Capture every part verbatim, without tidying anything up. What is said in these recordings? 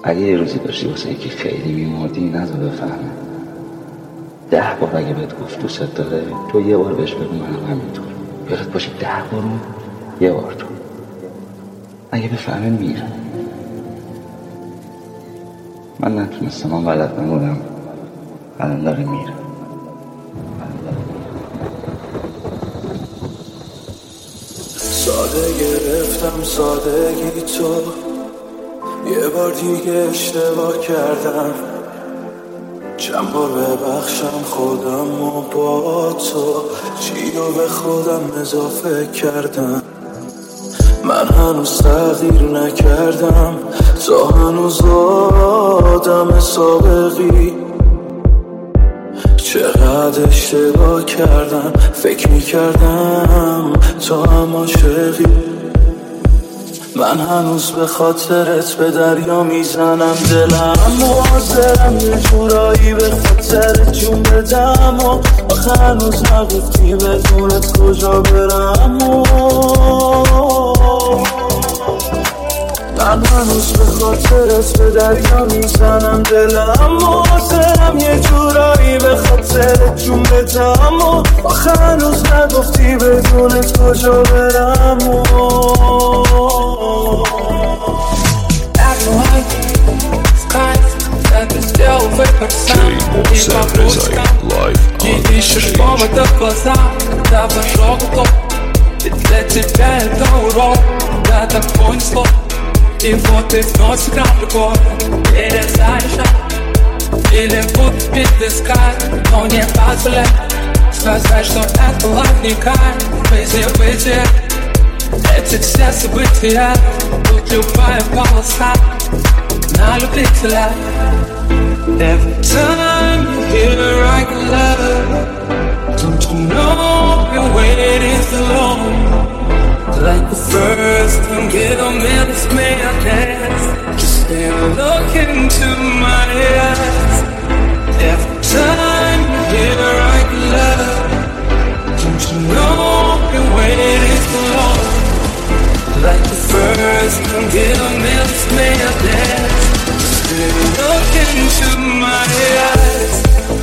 اگه یه روزی داشتی واسه اینکه خیلی میمردی نذار بفهمه. ده بار اگه بهت گفت دوست داره، تو یه بار بهش بگو منم همینطور. یادت باشه ده بار اون، یه بار تو. اگه بفهمه میره. من نتونستم، من بلد نبودم، الان داره میره. ساده گرفتم سادگی تو، یه بار دیگه اشتباه کردم، چند بار ببخشم خودم و با تو، چی رو به خودم اضافه کردم. من هنوز تغییر نکردم، تو هنوز آدم سابقی. چقدر اشتباه کردم، فکر میکردم تو هم عاشقی. من هنوز به خاطرت به دریا میزنم دلم و حاضرم یه جورایی به خاطرت جون بدم و آخه هنوز نگفتی بدونت کجا برم و من هنوز به خاطرت به دریا میزنم دلم و حاضرم یه جورایی به خاطرت جون بدم و آخه هنوز نگفتی بدونت کجا برم و Не ищешь повода в глаза, давай жёгу. Ведь для тебя это урок, да так понесло. И вот ты вновь сыграл другой, перезаряжай. Или будто песка, но не позволяй сказать, что это была книга. Бытие, бытие, эти все события, тут любая полоса на любителя. Every time you hear I can love, don't you know your wait is long. Like the first one, get on me, this may I dance. Just stay and look into my eyes. Every time you hear I can love, don't you know your wait is long. Like the first one, get on me, this may I dance. Look into my eyes.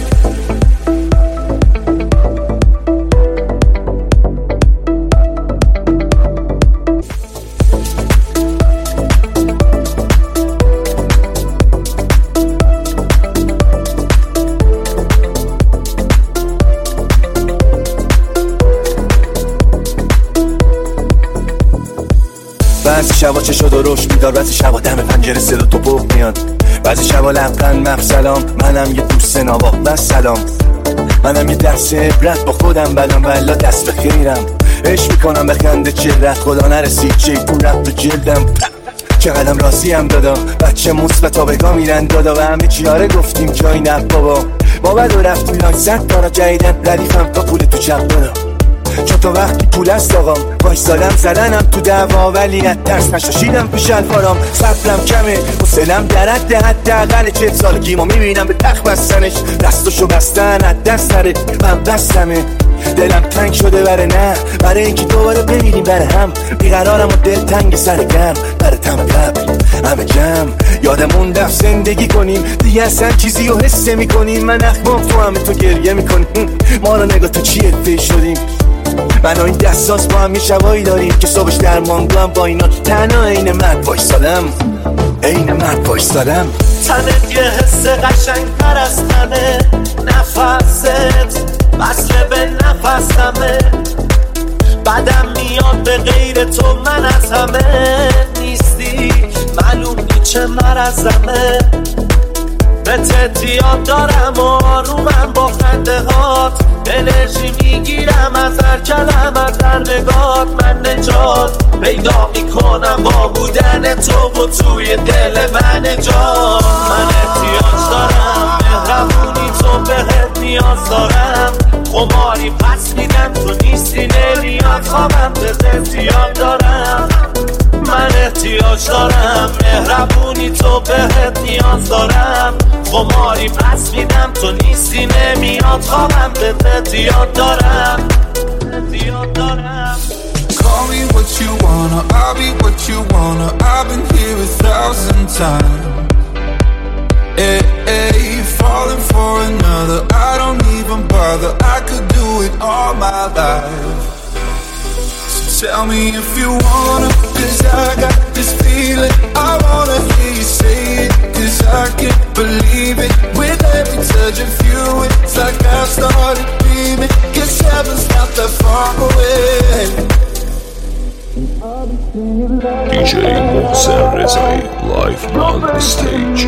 بعضی شبا چشا درش بیدار، بعضی شبا دم پنجره صدا تو پخ میاد، بعضی شبا لبخند مخ سلام. منم یه دوست نوا و سلام، منم یه دست عبرت با خودم بلام والا دست به خیرم. عشق میکنم به خنده چهرت، خدا نرسید شیطون رفت تو جلدم. چقدرم راضی هم دادا، بچه مثبت ها بگاه میرن دادا و همه چیاره گفتیم جایی نه بابا. ما بعد و رفتیم لای صد دانا جدیدن ردیفم تا پول تو چپ دادا. چون تا وقتی پول است آقام وایسادم زدنم تو دعوا، ولی از ترس نشاشیدم پیش الفارام. صبرم کمه حوصله‌ام در حد حداقل چهل سالگیمو میبینم به تخت بستنش، دستشو بستن از دست نره من بستمه. دلم تنگ شده بره نه برای اینکه دوباره ببینیم بره هم، بیقرارم و دل تنگ سر گم بره تم قبل همه جمع یادمون رفت زندگی کنیم دیگه اصلا چیزی رو حس میکنیم. من اخمام تو همه تو گریه میکنیم، ما رو نگاه تو چی افته شدیم. من و این دستاس با هم یه شبایی داریم که صبحش در مانگو هم با اینا تنها عین مرد وایسادم، عین مرد وایسادم. تنت یه حس قشنگ‌تر از تنه، نفست وصل به نفسمه. بعدم میاد به غیر تو من از همه نیستی، معلوم نی چه مرزمه. به تتیاد دارم و آرومم با خنده هات، انرژی میگیرم از هر کلم از هر نگات. من نجات پیدا میکنم با بودن تو و توی دل من جان. من احتیاج دارم مهربونی تو بهت نیاز دارم، خماری پس میدم تو نیستی نمیاد خوابم به زیاد دارم. من احتیاج دارم مهربونی تو بهت نیاز دارم، خماری پس میدم تو نیستی نمیاد خوابم به زیاد دارم زیاد دارم. Call me what you wanna, I'll be what you wanna. I've been here a thousand times. all my life. So tell me if you wanna, cause I got this feeling. I wanna hear you say it, cause I can't believe it. With every touch of you, it's like I started dreaming. Cause heaven's not that far away. دی جی محسن رضایی live on the stage.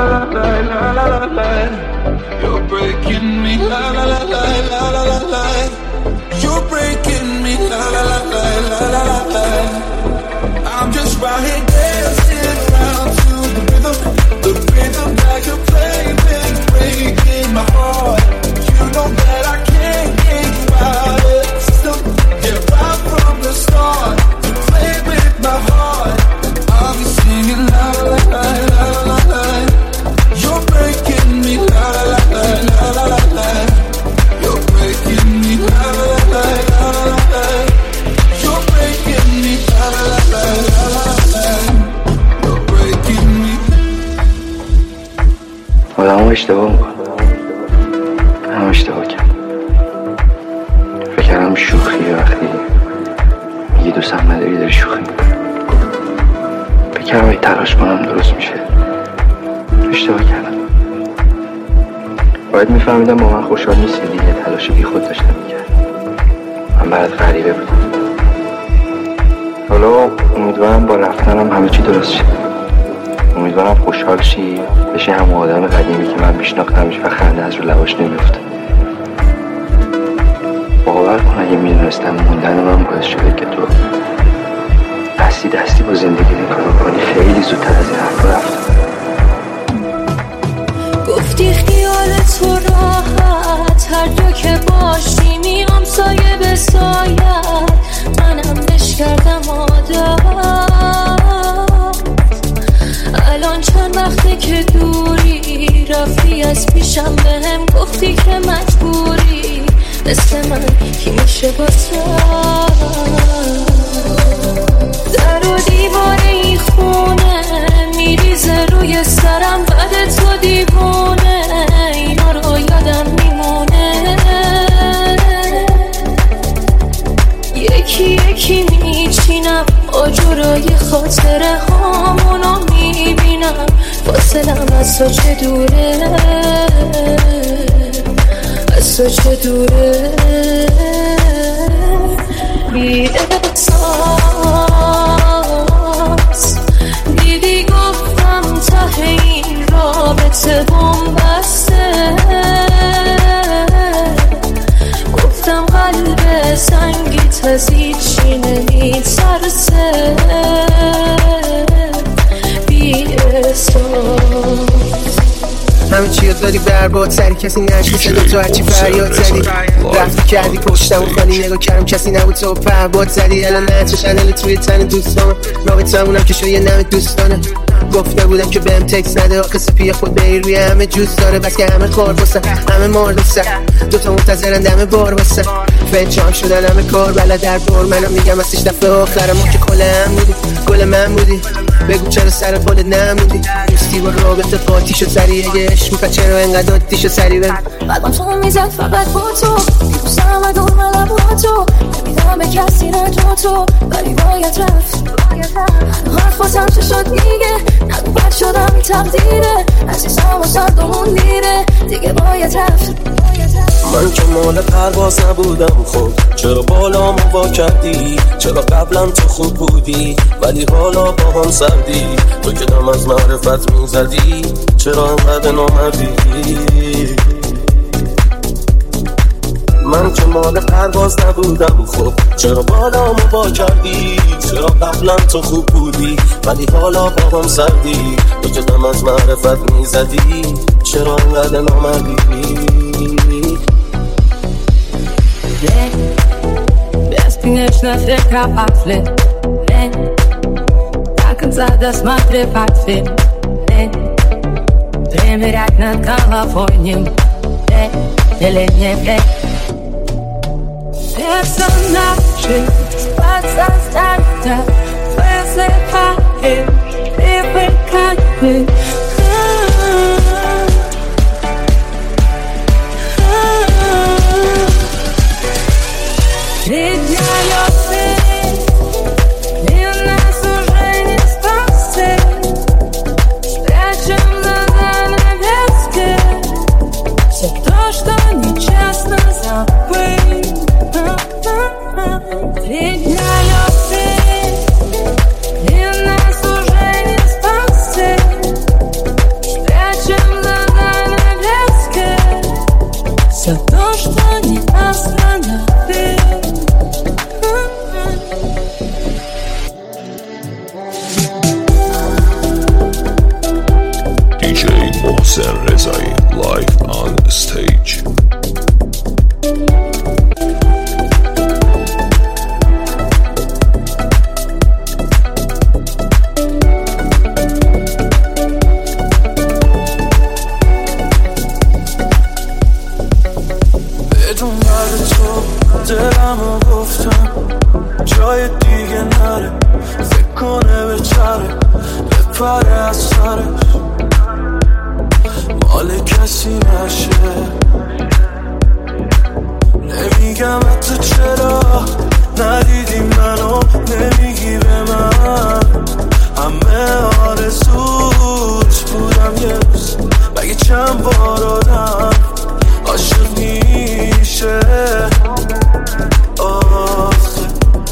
You're breaking me, la la la la la la la la. You're breaking me, la la la la la la la la. I'm just right here dancing around to the rhythm, the rhythm that you play been breaking my heart. You know that I can't get you out of the system. Yeah, right from the start, you play with my heart. I'll be singing la la la la la la. You're breaking me, la la la la la la la. You're breaking me, la la la la la la. You're breaking me, la la la la la la. You're breaking me. آدم اشتباه میکنم. هم اشتباه کردم. فکر کردم شوخی وقتی میگی دوستم نداری داری شوخی میکنی. فکر کردم اگه تلاش کنم درست میشه. اشتباه کردم. باید میفهمیدم با من خوشحال نیستی دیگه. تلاش بی خود داشتم میکردم. من برات غریبه بودم. حالا امیدوارم با رفتنم همه چی درست شه. امیدوارم خوشحال شی بشی همون آدم قدیمی که من میشناختمش و خنده از رو لباش نمیفته. باور کن اگه میدونستم موندن من باعث شده که تو دستی دستی با زندگی نکنم کنی خیلی زودتر از این حرفا رفتم. گفتی خیال تو راحت هر جا که باشی میام سایه به سایت. منم بش کردم عادت. الان چند وقته که دوری رفتی از پیشم بهم گفتی که مجبوری مثل من کی میشه باسه. در و دیوار این خونه میریزه روی سرم بعد تو دیوونه. اینا رو یادم میمونه. یکی یکی میچینم آجورای خاطره هامونو میبینم. فاصلم از تو چه دوره، از تو چه دوره. بی احساس دیدی گفتم ته این رابطه بومبسته. گفتم قلب سنگیت از هیچی نمیترسه. بی احساس همه چی رو داری برباد سری کسی نشد صدا تو هرچی فریاد زدی. رفتی کردی پشتم و خالی نگاه کردم کسی نبود تو پرباد زدی. الان نهچه شنل توی تن دوستان رابطه همونم که شده یه نم دوستانه. گفته بودم که بهم تکس نده آخه سپی خود بری روی همه جوز داره. بس که همه خار بسن همه مار دوستن دوتا منتظرن دم بار بسن. فنچان شدن همه کار بلد در بار. منم میگم ازش دفعه آخرم که کل هم بودی گل من بودی. بگو چرا سر پالت نمودی. دوستی با رابطه پاتیشو سریع گشت میپد چرا انقدر عادیشو سریع بهم. قلبم تو میزد فقط با تو دوستم و دور ملم با تو. نمیدم به کسی نه تو تو ولی باید رفت. حرفاتم چه شد دیگه نگو بد شدم تقدیره. عزیزم و صدامون دیره دیگه باید رفت. من که مال پرواز نبودم خب چرا بالامو وا کردی. چرا قبلا تو خوب بودی ولی حالا با هم سردی. تو که دم از معرفت میزدی چرا انقدر نامردی. من که مال پرواز نبودم خب چرا بالامو وا کردی. چرا قبلا تو خوب بودی ولی حالا با هم سردی. تو که دم از معرفت میزدی چرا انقدر نامردی. Ven, beskonieczna wielka wafle. Ven, taką das matry patwy. Ven, przemierać nad Kalifornią. Ven, tyle nie wie. Personaży, spaca starta. Twoja slepa jest, ty wykajmy. محسن رضایی live on stage. بدون بعد تو دلمو گفتم جای دیگه نره، فکر کنه به چره بپره از سرش مال کسی نشه. نمیگم تو چرا ندیدی منو، نمیگی به من همه آرزوت بودم یه روز، مگه چند بار آدم عاشق میشه آخه.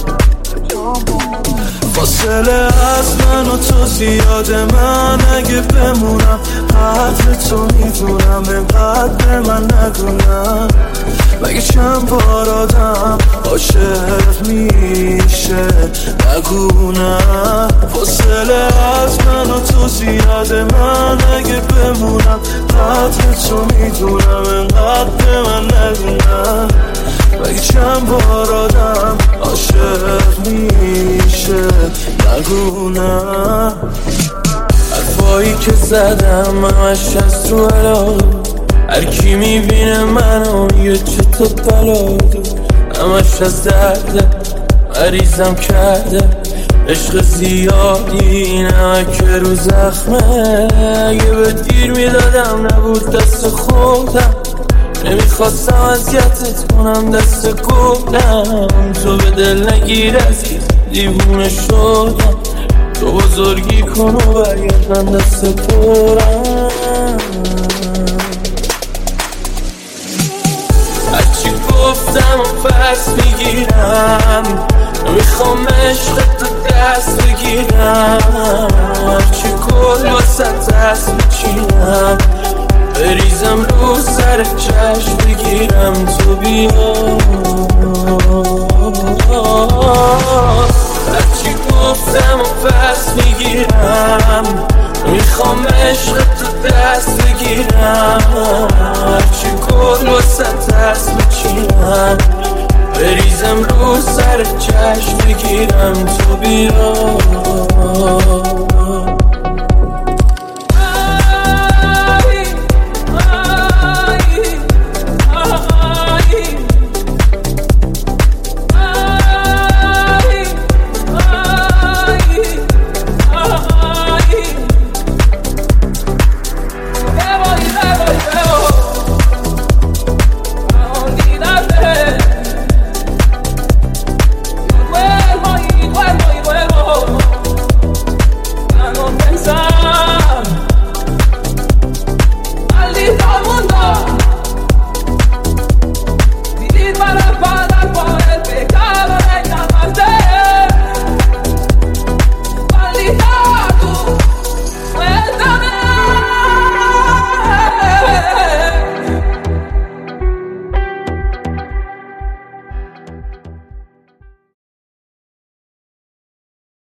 فاصله از من و تو زیاده، من اگه بمونم قدر تو میدونم، اینقدر به من نگونم مگه چند بار آدم عاشق میشه نگونم. فاصله از من و تو زیاده، من اگه بمونم قدر تو میدونم، اینقدر به من نگونم مگه چند بار آدم عاشق میشه نگونم. حرفایی که زدم همش از رو علاقه، هر کی میبینه منو یه چطور بلاده، همش از درده مریضم کرده عشق زیادی نمک رو زخمه. اگه به دیر میدادم نبود دست خودم، نمیخواستم اذیتت کنم دست گفتم، تو به دل نگیر عزیز دیوونه شدم، تو بزرگی کن و برگرد من دست پرم. هرچی گفتم و پس میگیرم، نمیخوام عشق تو دست بگیرم، هرچی کل واسه دست میچینم، بریزم رو سر چشم بگیرم تو بیا. هرچی گفتم و پس میگیرم، میخوام عشق تو دست بگیرم، هرچی کل واسه دست میچینم، بریزم رو سر چشم بگیرم تو بیا.